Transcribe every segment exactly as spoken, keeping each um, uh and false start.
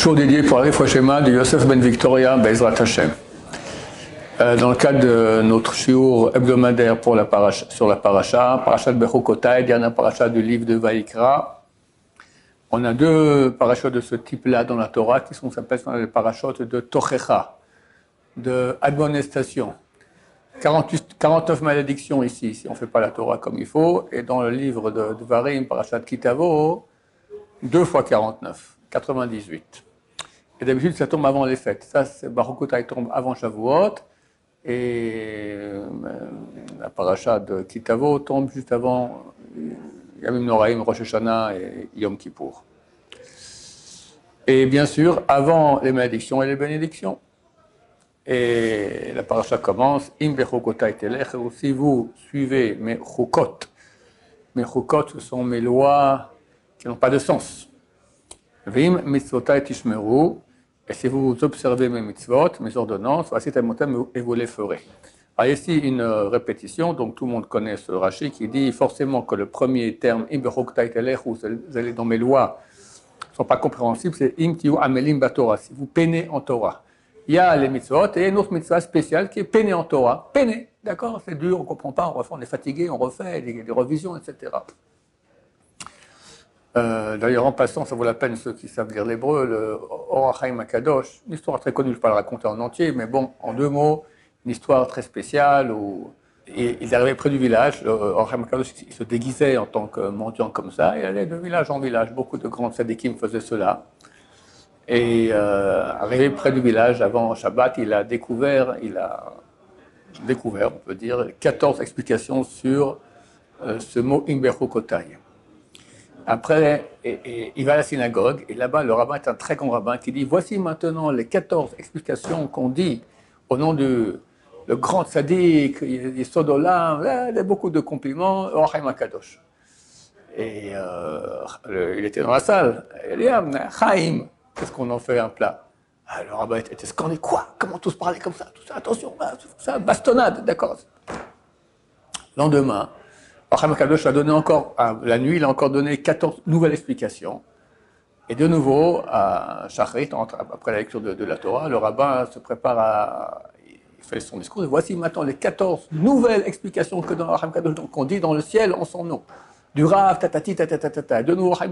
Show dédié pour la Shema de Yosef Ben Victoria Bezrat Hashem. Euh, dans le cadre de notre shiur hebdomadaire pour la paracha, sur la paracha, parachat Bechukotai, dernière paracha du livre de Vaïkra, on a deux parachas de ce type-là dans la Torah qui sont s'appellent les parachas de Tochecha, de admonestation. quarante-huit, quarante-neuf malédictions ici, si on ne fait pas la Torah comme il faut, et dans le livre de Dvarim, parachat Kitavo, deux fois quarante-neuf, quatre-vingt-dix-huit. Et d'habitude, ça tombe avant les fêtes. Ça, c'est Bechukotai tombe avant Shavuot, et euh, la paracha de Kitavo tombe juste avant Yamim Noraim, Rosh Hashanah et Yom Kippour. Et bien sûr, avant les malédictions et les bénédictions. Et la paracha commence, Im bechukotai telech, si vous suivez mes chukot. Mes chukot, ce sont mes lois qui n'ont pas de sens. Vim mitzvotai tishmeru, et si vous observez mes mitzvot, mes ordonnances, voici tamotem et vous les ferez. Alors ici une répétition, donc tout le monde connaît ce Rashi qui dit forcément que le premier terme, Im bechukotai telech, où vous allez dans mes lois, ne sont pas compréhensibles, c'est Im tiu amelim batorah, si vous peinez en Torah. Il y a les mitzvot et une autre mitzvah spéciale qui est peiné en Torah. Peiné, d'accord, c'est dur, on ne comprend pas, on refait, on est fatigué, on refait des, des revisions, et cetera. Euh, d'ailleurs, en passant, ça vaut la peine, ceux qui savent lire l'hébreu, le Or HaChaim HaKadosh, une histoire très connue, je ne vais pas la raconter en entier, mais bon, en deux mots, une histoire très spéciale où il arrivait près du village, le Or HaChaim HaKadosh, il se déguisait en tant que mendiant comme ça, et il allait de village en village, beaucoup de grands tzadikim faisaient cela. Et euh, arrivé près du village avant Shabbat, il a découvert, il a découvert, on peut dire, quatorze explications sur euh, ce mot Im bechukotai. Après, et, et, il va à la synagogue, et là-bas, le rabbin est un très grand rabbin qui dit, voici maintenant les quatorze explications qu'on dit au nom du le grand tzaddik, il y a Sodolam, il y a beaucoup de compliments, Or HaChaim HaKadosh. Et euh, le, il était dans la salle, il dit, Chaim, qu'est-ce qu'on en fait un plat? Ah, le rabbin était scandé. Quoi? Comment tous parler comme ça? Tout ça, attention, ça, bastonnade, d'accord. Lendemain, Or HaKadosh a donné encore, la nuit, il a encore donné quatorze nouvelles explications. Et de nouveau, à Shachrit, après la lecture de, de la Torah, le rabbin se prépare à. Il fait son discours. Et voici maintenant les quatorze nouvelles explications que dans Or HaKadosh, qu'on dit dans le ciel en son nom. Du Rav, tatati, tatatatata. De nouveau,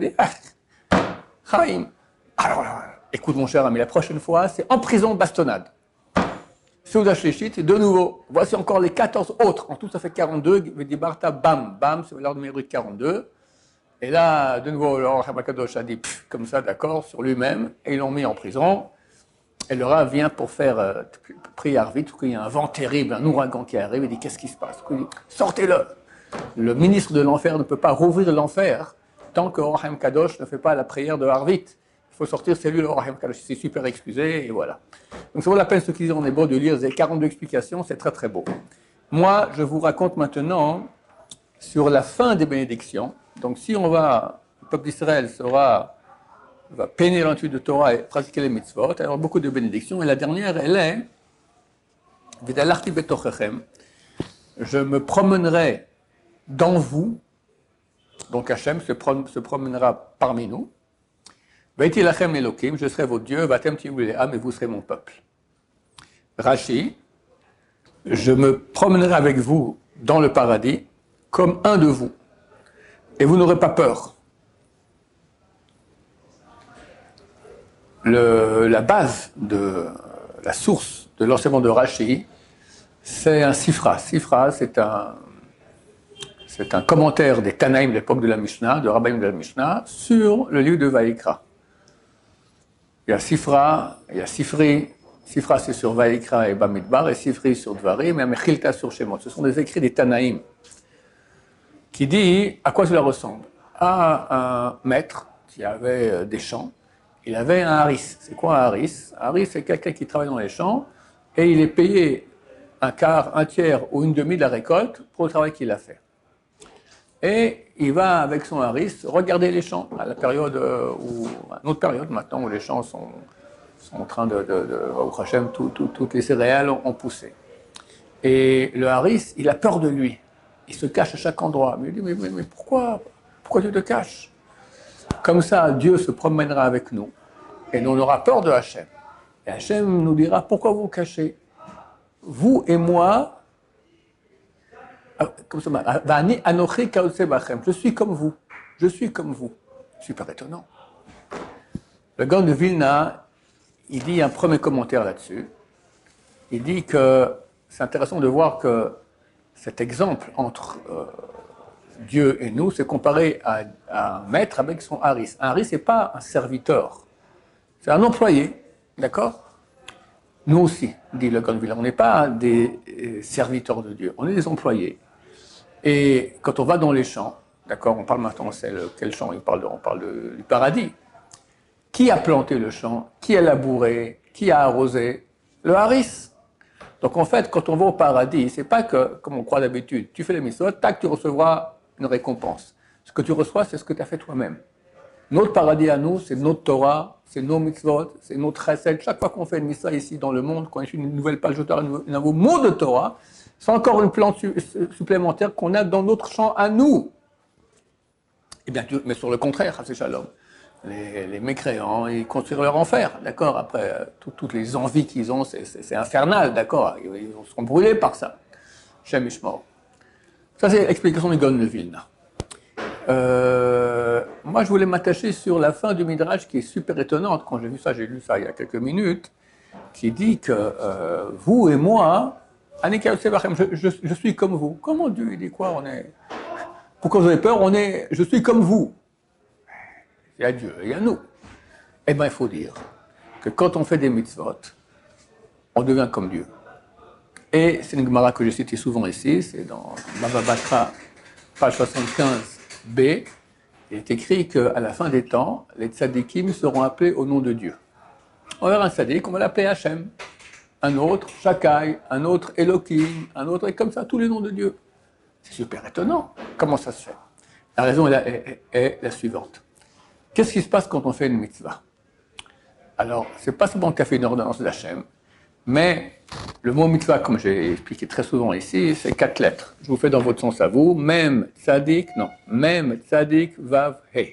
Chaim. Alors, écoute mon cher ami, la prochaine fois, c'est en prison bastonnade. Seuda Shlichit, de nouveau, voici encore les quatorze autres. En tout, ça fait quarante-deux. Vedibarta, bam, bam, c'est l'ordre numérique quarante-deux. Et là, de nouveau, le Or HaChaim HaKadosh a dit, pff, comme ça, d'accord, sur lui-même, et ils l'ont mis en prison. Et le Rav vient pour faire euh, prier Arvit, il y a un vent terrible, un ouragan qui arrive, il dit, qu'est-ce qui se passe? Il dit, sortez-le. Le ministre de l'enfer ne peut pas rouvrir l'enfer tant que Or HaChaim HaKadosh ne fait pas la prière de Arvit. Il faut sortir, c'est lui le Or HaChaim HaKadosh, c'est super excusé, et voilà. Donc ça vaut la peine, ceux qui disent en hébreu, de lire les quarante-deux explications, c'est très très beau. Moi, je vous raconte maintenant sur la fin des bénédictions. Donc si on va, le peuple d'Israël sera, va peiner l'entude de Torah et pratiquer les mitzvot, il y aura beaucoup de bénédictions, et la dernière, elle est, V'dalarti betochechem, je me promènerai dans vous, donc Hachem se, prom- se promènera parmi nous. Veiti lachem Elokim, je serai votre Dieu, vatem tivu le'am, et vous serez mon peuple. Rashi, je me promènerai avec vous dans le paradis comme un de vous, et vous n'aurez pas peur. Le, la base de la source de l'enseignement de Rashi, c'est un sifra. Sifra, c'est un C'est un commentaire des Tanaïm de l'époque de la Mishnah, de Rabbaim de la Mishnah, sur le livre de Vaïkra. Il y a Sifra, il y a Sifri. Sifra, c'est sur Vaïkra et Bamidbar, et Sifri sur Dvarim, et Mechilta sur Shemot. Ce sont des écrits des Tanaïm qui dit à quoi cela ressemble. À un maître qui avait des champs, il avait un haris. C'est quoi un haris? Un haris, c'est quelqu'un qui travaille dans les champs, et il est payé un quart, un tiers ou une demi de la récolte pour le travail qu'il a fait. Et il va avec son haris regarder les champs à la période où, à une autre période maintenant où les champs sont, sont en train de, de, de au Hachem, tout, tout, toutes les céréales ont, ont poussé. Et le haris, il a peur de lui. Il se cache à chaque endroit. Mais il dit, mais, mais, mais pourquoi, pourquoi tu te caches? Comme ça, Dieu se promènera avec nous. et nous on aura peur de Hachem. Et Hachem nous dira, pourquoi vous cachez? Vous et moi, comme ça, je suis comme vous, je suis comme vous. Super étonnant. Le Gaon de Vilna, il dit un premier commentaire là-dessus. Il dit que c'est intéressant de voir que cet exemple entre euh, Dieu et nous, c'est comparé à, à un maître avec son haris. Un haris, ce n'est pas un serviteur, c'est un employé, d'accord? Nous aussi, dit le Gaon de Vilna, on n'est pas des serviteurs de Dieu, on est des employés. Et quand on va dans les champs, d'accord, on parle maintenant, c'est le, quel champ il parle de, on parle de, du paradis. Qui a planté le champ? Qui a labouré? Qui a arrosé? Le haris. Donc en fait, quand on va au paradis, c'est pas que, comme on croit d'habitude, tu fais les mitzvot, tac, tu recevras une récompense. Ce que tu reçois, c'est ce que tu as fait toi-même. Notre paradis à nous, c'est notre Torah, c'est nos mitzvot, c'est notre chesed. Chaque fois qu'on fait une mitzvah ici dans le monde, qu'on écrit une nouvelle page de Torah, un nouveau mot de Torah, c'est encore une plante su supplémentaire qu'on a dans notre champ à nous. Eh bien, mais sur le contraire, c'est shalom. Les, les mécréants, ils construisent leur enfer, d'accord? Après, euh, tout, toutes les envies qu'ils ont, c'est infernal, d'accord? Ils, ils seront brûlés par ça. Shem Ishmael. Ça, c'est l'explication du Gaon de Vilna. Euh, moi, je voulais m'attacher sur la fin du Midrash qui est super étonnante. Quand j'ai vu ça, j'ai lu ça il y a quelques minutes, qui dit que euh, vous et moi, je, je, je suis comme vous. Comment Dieu, il dit quoi? On est... Pourquoi vous avez peur? On est... Je suis comme vous. Il y a Dieu, il y a nous. Eh bien, il faut dire que quand on fait des mitzvot, on devient comme Dieu. Et c'est une Gemara que je cite souvent ici, c'est dans Baba Batra, page soixante-quinze b. Il est écrit qu'à la fin des temps, les tzadikim seront appelés au nom de Dieu. On va avoir un tzadik, on va l'appeler Hachem. Un autre, Shakai, un autre, Elohim, un autre, et comme ça, tous les noms de Dieu. C'est super étonnant. Comment ça se fait? La raison est la, est, est, est la suivante. Qu'est-ce qui se passe quand on fait une mitzvah? Alors, ce n'est pas seulement qu'on fait une ordonnance d'Hachem, mais le mot mitzvah, comme j'ai expliqué très souvent ici, c'est quatre lettres. Je vous fais dans votre sens à vous, Mem, Tzadik, non, Mem, Tzadik, Vav, He.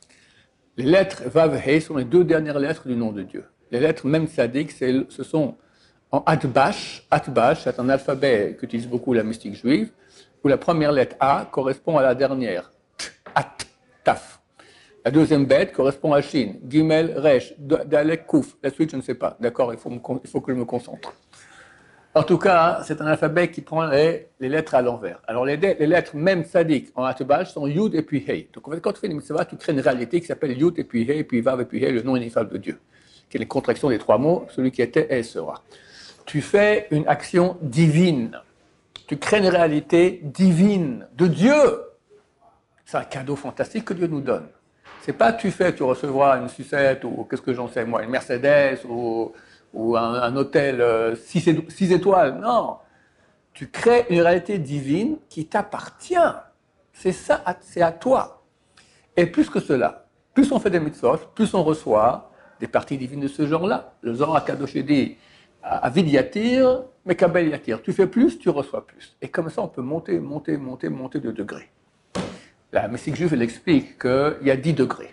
Les lettres Vav, He sont les deux dernières lettres du nom de Dieu. Les lettres Mem, Tzadik, ce sont en Atbash. Atbash, c'est un alphabet qu'utilise beaucoup la mystique juive, où la première lettre A correspond à la dernière, At, Taf. La deuxième bête correspond à Shin, Gimel, Resh, Dalek, Kouf. La suite, je ne sais pas. D'accord, il faut, il faut que je me concentre. En tout cas, c'est un alphabet qui prend les, les lettres à l'envers. Alors, les, les lettres même sadiques en Atbash sont Yud et puis Hei. Donc, en fait, quand tu fais une mitzvah, tu crées une réalité qui s'appelle Yud et puis Hei, et puis Vav et puis Hei, le nom ineffable de Dieu, qui est les contractions des trois mots, celui qui était et sera. Tu fais une action divine. Tu crées une réalité divine de Dieu. C'est un cadeau fantastique que Dieu nous donne. C'est pas tu fais, tu recevras une sucette ou qu'est-ce que j'en sais moi, une Mercedes ou, ou un, un hôtel euh, six étoiles. Non, tu crées une réalité divine qui t'appartient. C'est ça, c'est à toi. Et plus que cela, plus on fait des mitzvot, plus on reçoit des parties divines de ce genre-là. Le Zohar HaKadosh dit Avid yatir, mekabel yatir. Tu fais plus, tu reçois plus. Et comme ça, on peut monter, monter, monter, monter de degrés. La mystique juive, elle explique qu'il y a dix degrés,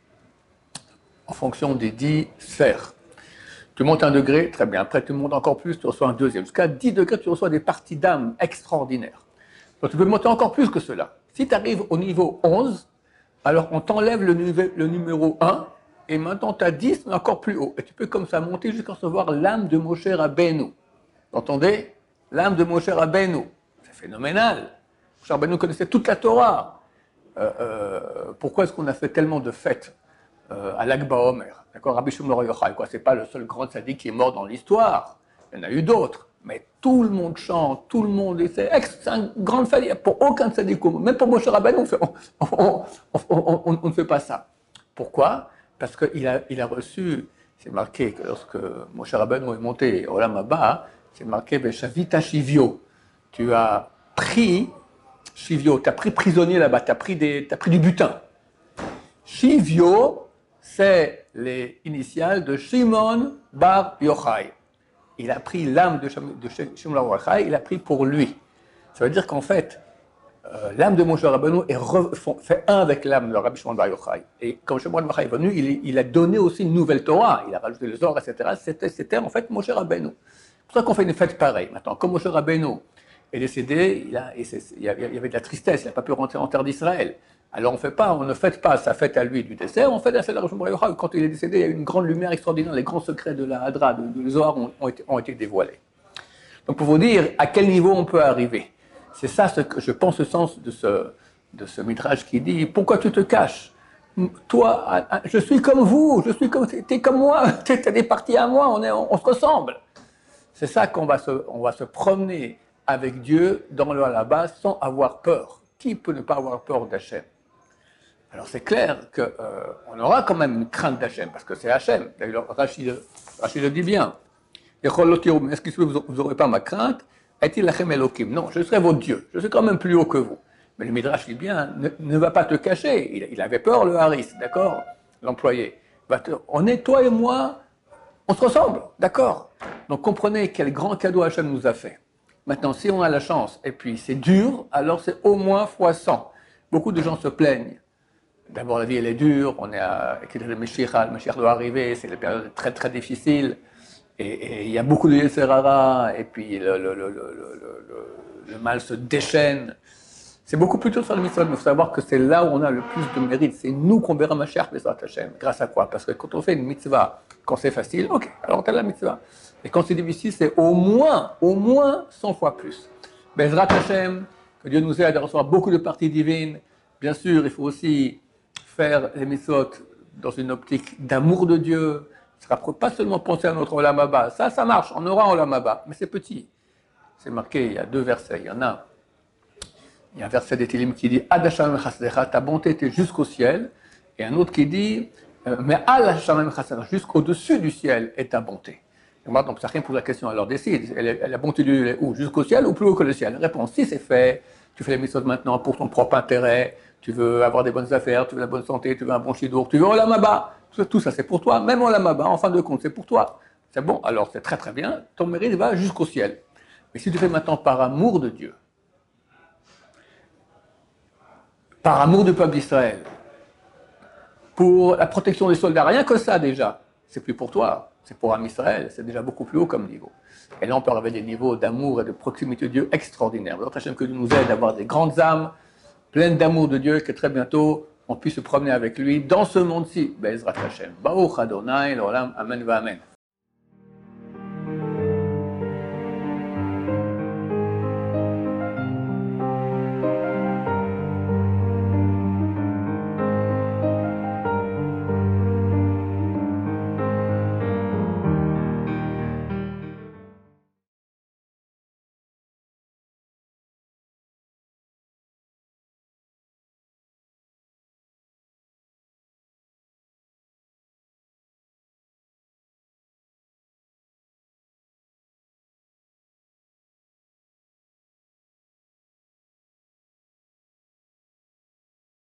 en fonction des dix sphères. Tu montes un degré, très bien. Après, tu montes encore plus, tu reçois un deuxième. Jusqu'à dix degrés, tu reçois des parties d'âme extraordinaires. Donc, tu peux monter encore plus que cela. Si tu arrives au niveau onze, alors on t'enlève le, le numéro un, et maintenant tu as dix, mais encore plus haut. Et tu peux comme ça monter jusqu'à recevoir l'âme de Moshe Rabbeinu. Vous entendez? L'âme de Moshe Rabbeinu. C'est phénoménal. Moshe Rabbeinu connaissait toute la Torah. Euh, euh, pourquoi est-ce qu'on a fait tellement de fêtes euh, à l'Akba Omer? D'accord, Rabbi Shimon Bar Yochai, quoi, c'est pas le seul grand tzaddik qui est mort dans l'histoire. Il y en a eu d'autres, mais tout le monde chante, tout le monde, c'est une grande fête. Pour aucun tzaddik, même pour Moshe Rabbeinu, on, fait, on, on, on, on, on, on ne fait pas ça. Pourquoi? Parce qu'il a, il a reçu, c'est marqué que lorsque Moshe Rabbeinu est monté au Olam Haba, c'est marqué Beshavita Shivio. Tu as pris Shivio, tu as pris prisonnier là-bas, tu as pris, pris du butin. Shivio, c'est les initiales de Shimon Bar Yochai. Il a pris l'âme de, de Shimon Bar Yochai, il a pris pour lui. Ça veut dire qu'en fait, euh, euh, l'âme de Moshe Rabbeinu est re, font, fait un avec l'âme de Rabbi Shimon Bar Yochai. Et quand Shimon Bar Yochai est venu, il, il a donné aussi une nouvelle Torah, il a rajouté le Zohar, et cetera. C'était, c'était en fait Moshe Rabbeinu. C'est pour ça qu'on fait une fête pareille. Maintenant, comme Moshe Rabbeinu est décédé, il, a, et il y avait de la tristesse, il n'a pas pu rentrer en terre d'Israël. Alors on, fait pas, on ne fête pas sa fête à lui du décès, on fête la fête de Rabbi Shimon Bar Yochai. Quand il est décédé, il y a eu une grande lumière extraordinaire, les grands secrets de la Hadra, de, de Zohar ont, ont, été, ont été dévoilés. Donc pour vous dire à quel niveau on peut arriver, c'est ça ce que je pense le sens de ce, de ce midrash qui dit « Pourquoi tu te caches? Toi, je suis comme vous, je suis comme, t'es comme moi, t'es des parties à moi, on, est, on, on se ressemble. » C'est ça qu'on va se, on va se promener avec Dieu dans le là-bas sans avoir peur. Qui peut ne pas avoir peur d'Hachem? Alors c'est clair qu'on euh, aura quand même une crainte d'Hachem, parce que c'est Hachem. D'ailleurs, Rachid, Rachid le dit bien. Est-ce que vous n'aurez pas ma crainte? Est-il lachem Elokim? Non, je serai votre Dieu. Je suis quand même plus haut que vous. Mais le Midrash dit bien, ne, ne va pas te cacher. Il, il avait peur, le Haris, d'accord? L'employé. On est, toi et moi, on se ressemble, d'accord? Donc comprenez quel grand cadeau Hachem nous a fait. Maintenant, si on a la chance, et puis c'est dur, alors c'est au moins fois cent. Beaucoup de gens se plaignent. D'abord, la vie, elle est dure, on est à le Mashiach, le Mashiach doit arriver, c'est une période très très difficile. Et il y a beaucoup de Yetzer Hara, et puis le, le, le, le, le, le mal se déchaîne. C'est beaucoup plus tôt de faire le mitzvah, mais il faut savoir que c'est là où on a le plus de mérite. C'est nous qu'on verra Mashiach, Bezrat Hashem. Grâce à quoi? Parce que quand on fait une mitzvah, quand c'est facile, ok, alors t'as la mitzvah. Et quand c'est difficile, c'est au moins, au moins cent fois plus. Bezrat Hashem, que Dieu nous aide à recevoir beaucoup de parties divines. Bien sûr, il faut aussi faire les mitzvot dans une optique d'amour de Dieu. Ce ne sera pas seulement penser à notre Olam Haba. Ça, ça marche, on aura un Olam Haba, mais c'est petit. C'est marqué, il y a deux versets. Il y en a, il y a un verset des Télim qui dit « Ad Hashem chasdecha » ta bonté était jusqu'au ciel. Et un autre qui dit « Mais Al Hashem chasdecha » jusqu'au-dessus du ciel est ta bonté. Donc, chacun pose la question, alors décide, la bonté de Dieu est où? Jusqu'au ciel ou plus haut que le ciel? Réponse, si c'est fait, tu fais les mitzvot maintenant pour ton propre intérêt, tu veux avoir des bonnes affaires, tu veux la bonne santé, tu veux un bon chidour, tu veux Olam Haba. Tout ça, c'est pour toi. Même Olam Haba, en fin de compte, c'est pour toi. C'est bon, alors c'est très très bien, ton mérite va jusqu'au ciel. Mais si tu fais maintenant par amour de Dieu, par amour du peuple d'Israël, pour la protection des soldats, rien que ça déjà, c'est plus pour toi. C'est pour Am Israël, c'est déjà beaucoup plus haut comme niveau. Et là, on peut arriver des niveaux d'amour et de proximité de Dieu extraordinaires. Votre Hachem que Dieu nous aide à avoir des grandes âmes, pleines d'amour de Dieu, que très bientôt, on puisse se promener avec lui dans ce monde-ci. Be'ezrat Hashem. Baruch Adonai, l'olam, amen va amen.